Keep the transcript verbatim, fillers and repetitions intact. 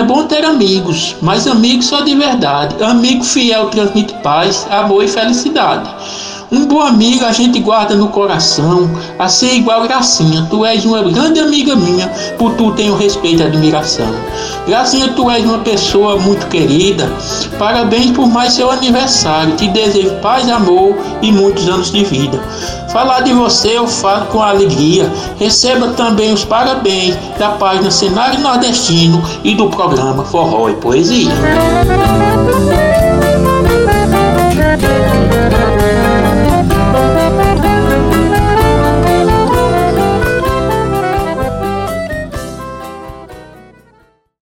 é bom ter amigos, mas amigos só de verdade. Amigo fiel transmite paz, amor e felicidade. Um bom amigo a gente guarda no coração, assim igual Gracinha. Tu és uma grande amiga minha, por tu tenho respeito e admiração. Gracinha, tu és uma pessoa muito querida. Parabéns por mais seu aniversário. Te desejo paz, amor e muitos anos de vida. Falar de você eu falo com alegria. Receba também os parabéns da página Cenário Nordestino e do programa Forró e Poesia.